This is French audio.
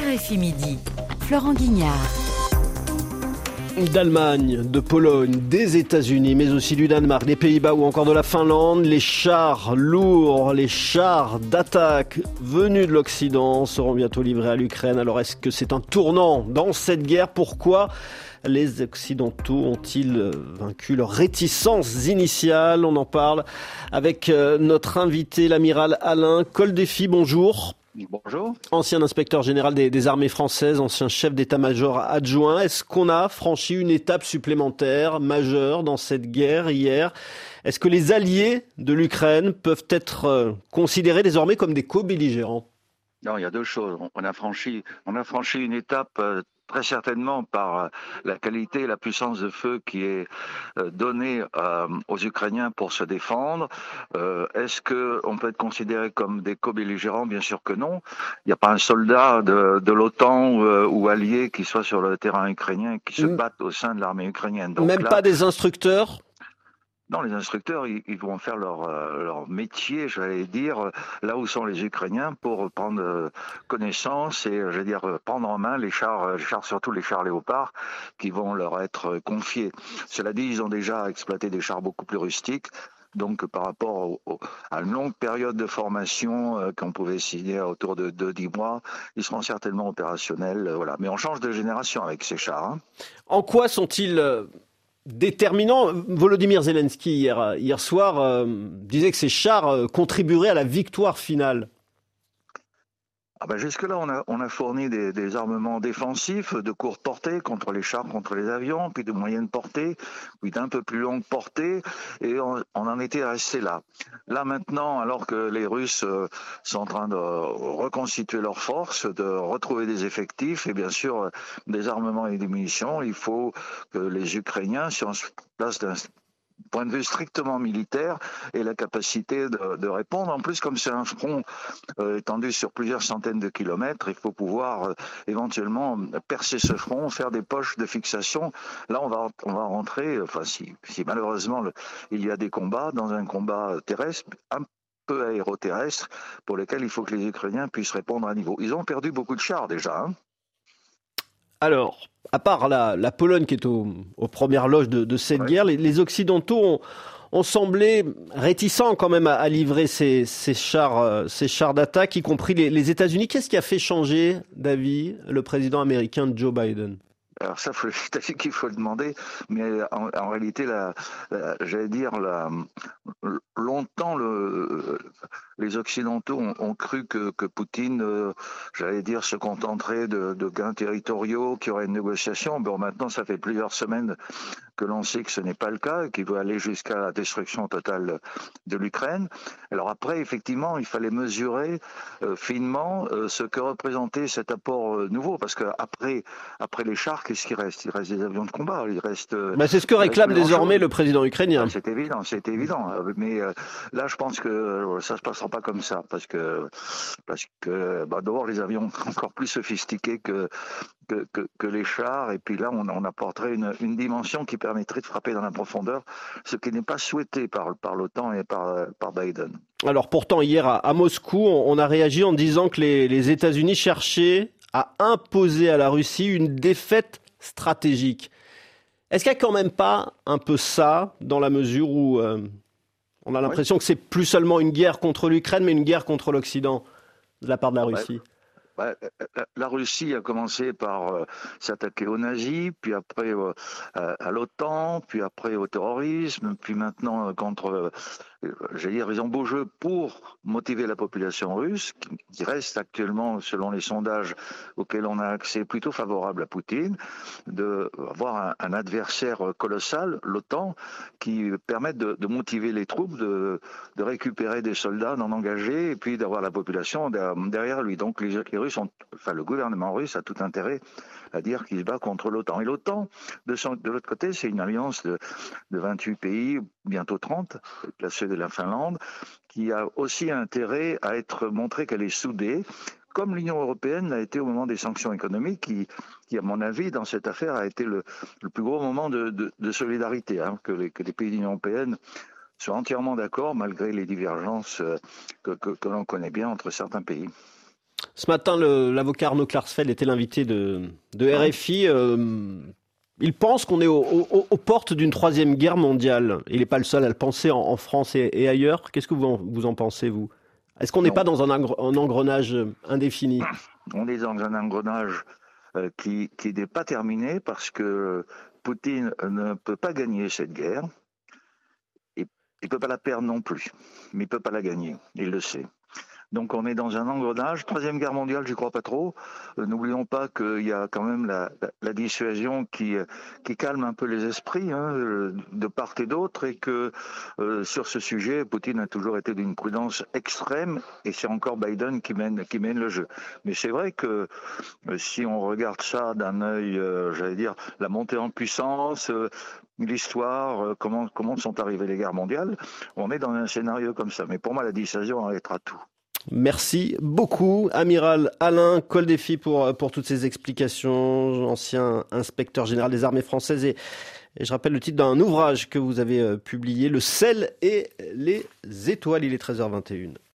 RFI Midi, Florent Guignard. D'Allemagne, de Pologne, des États-Unis, mais aussi du Danemark, des Pays-Bas ou encore de la Finlande, les chars lourds, les chars d'attaque venus de l'Occident seront bientôt livrés à l'Ukraine. Alors est-ce que c'est un tournant dans cette guerre ? Pourquoi les Occidentaux ont-ils vaincu leur réticence initiale ? On en parle avec notre invité, l'amiral Alain Coldefy. Bonjour. Bonjour. Ancien inspecteur général des armées françaises, ancien chef d'état-major adjoint. Est-ce qu'on a franchi une étape supplémentaire majeure dans cette guerre hier ? Est-ce que les alliés de l'Ukraine peuvent être considérés désormais comme des co-belligérants ? Non, il y a deux choses. On a franchi une étape très certainement par la qualité et la puissance de feu qui est donnée aux Ukrainiens pour se défendre. Est-ce qu'on peut être considéré comme des co-belligérants ? Bien sûr que non. Il n'y a pas un soldat de l'OTAN ou allié qui soit sur le terrain ukrainien qui se batte au sein de l'armée ukrainienne. Donc même là, pas des instructeurs ? Non, les instructeurs, ils vont faire leur métier, j'allais dire, là où sont les Ukrainiens pour prendre connaissance et, prendre en main les chars, surtout les chars Léopard, qui vont leur être confiés. Cela dit, ils ont déjà exploité des chars beaucoup plus rustiques. Donc, par rapport à une longue période de formation qu'on pouvait signer autour de 10 mois, ils seront certainement opérationnels. Voilà. Mais on change de génération avec ces chars. Hein. En quoi sont-ils déterminant? Volodymyr Zelensky hier soir disait que ces chars contribueraient à la victoire finale. Jusque-là, on a fourni des armements défensifs de courte portée contre les chars, contre les avions, puis de moyenne portée, puis d'un peu plus longue portée, et on en était resté là. Là maintenant, alors que les Russes sont en train de reconstituer leurs forces, de retrouver des effectifs et bien sûr des armements et des munitions, il faut que les Ukrainiens, si on se place d'un point de vue strictement militaire, et la capacité de répondre. En plus, comme c'est un front étendu sur plusieurs centaines de kilomètres, il faut pouvoir éventuellement percer ce front, faire des poches de fixation. Là, on va rentrer, si malheureusement il y a des combats, dans un combat terrestre, un peu aéroterrestre, pour lequel il faut que les Ukrainiens puissent répondre à niveau. Ils ont perdu beaucoup de chars déjà. Hein. Alors, à part la Pologne qui est aux premières loges de cette guerre, les Occidentaux ont semblé réticents quand même à livrer ces chars d'attaque, y compris les États-Unis. Qu'est-ce qui a fait changer d'avis le président américain Joe Biden ? Alors ça, c'est à lui qu'il faut le demander, mais en réalité, longtemps, les Occidentaux ont cru que Poutine, se contenterait de gains territoriaux, qu'il y aurait une négociation. Bon, maintenant, ça fait plusieurs semaines que l'on sait que ce n'est pas le cas, qu'il veut aller jusqu'à la destruction totale de l'Ukraine. Alors après, effectivement, il fallait mesurer finement ce que représentait cet apport nouveau, parce qu'après les chars, qu'est-ce qu'il reste ? Il reste des avions de combat, il reste... c'est ce que réclame désormais le président ukrainien. C'est évident. Mais là, je pense que ça se passera pas comme ça, parce que d'abord, les avions encore plus sophistiqués que les chars, et puis là, on apporterait une dimension qui permettrait de frapper dans la profondeur, ce qui n'est pas souhaité par l'OTAN et par Biden. Alors pourtant, hier à Moscou, on a réagi en disant que les États-Unis cherchaient à imposer à la Russie une défaite stratégique. Est-ce qu'il n'y a quand même pas un peu ça, dans la mesure où on a l'impression que c'est plus seulement une guerre contre l'Ukraine, mais une guerre contre l'Occident de la part de la Russie ? La Russie a commencé par s'attaquer aux nazis, puis après à l'OTAN, puis après au terrorisme, puis maintenant contre... ils ont beau jeu pour motiver la population russe, qui reste actuellement, selon les sondages auxquels on a accès, plutôt favorable à Poutine, d'avoir un adversaire colossal, l'OTAN, qui permette de motiver les troupes, de récupérer des soldats, d'en engager, et puis d'avoir la population derrière lui. Donc les Russes le gouvernement russe a tout intérêt à dire qu'il se bat contre l'OTAN. Et l'OTAN, de l'autre côté, c'est une alliance de 28 pays, bientôt 30, la Suède et la Finlande, qui a aussi intérêt à montrer qu'elle est soudée, comme l'Union européenne l'a été au moment des sanctions économiques, qui à mon avis, dans cette affaire, a été le plus gros moment de solidarité, que les pays de l'Union européenne soient entièrement d'accord, malgré les divergences que l'on connaît bien entre certains pays. Ce matin, l'avocat Arnaud Klarsfeld était l'invité de RFI. Il pense qu'on est aux portes d'une troisième guerre mondiale. Il n'est pas le seul à le penser en France et ailleurs. Qu'est-ce que vous en pensez, vous? Est-ce qu'on n'est pas dans un engrenage indéfini? On est dans un engrenage qui n'est pas terminé parce que Poutine ne peut pas gagner cette guerre. Il ne peut pas la perdre non plus, mais il ne peut pas la gagner. Il le sait. Donc on est dans un engrenage. Troisième guerre mondiale, je ne crois pas trop. N'oublions pas qu'il y a quand même la dissuasion qui calme un peu les esprits de part et d'autre, et que sur ce sujet, Poutine a toujours été d'une prudence extrême, et c'est encore Biden qui mène le jeu. Mais c'est vrai que si on regarde ça d'un œil, j'allais dire, la montée en puissance, l'histoire, comment sont arrivées les guerres mondiales, on est dans un scénario comme ça. Mais pour moi, la dissuasion arrêtera tout. Merci beaucoup, Amiral Alain Coldefy, pour toutes ces explications, ancien inspecteur général des armées françaises. Et je rappelle le titre d'un ouvrage que vous avez publié, Le sel et les étoiles. Il est 13h21.